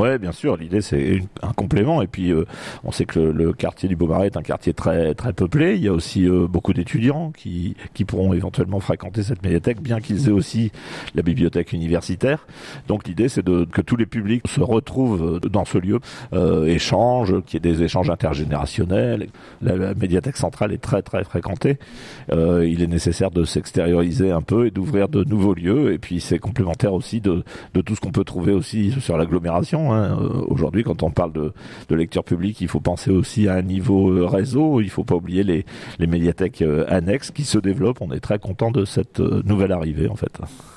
Ouais, bien sûr. L'idée, c'est un complément. Et puis, on sait que le quartier du Beaumarais est un quartier très très peuplé. Il y a aussi beaucoup d'étudiants qui pourront éventuellement fréquenter cette médiathèque, bien qu'ils aient aussi la bibliothèque universitaire. Donc, l'idée, c'est que tous les publics se retrouvent dans ce lieu, échangent, qu'il y ait des échanges intergénérationnels. La médiathèque centrale est très très fréquentée. Il est nécessaire de s'extérioriser un peu et d'ouvrir de nouveaux lieux. Et puis, c'est complémentaire aussi de tout ce qu'on peut trouver aussi sur l'agglomération. Aujourd'hui, quand on parle de lecture publique, il faut penser aussi à un niveau réseau. Il ne faut pas oublier les médiathèques annexes qui se développent. On est très content de cette nouvelle arrivée, en fait.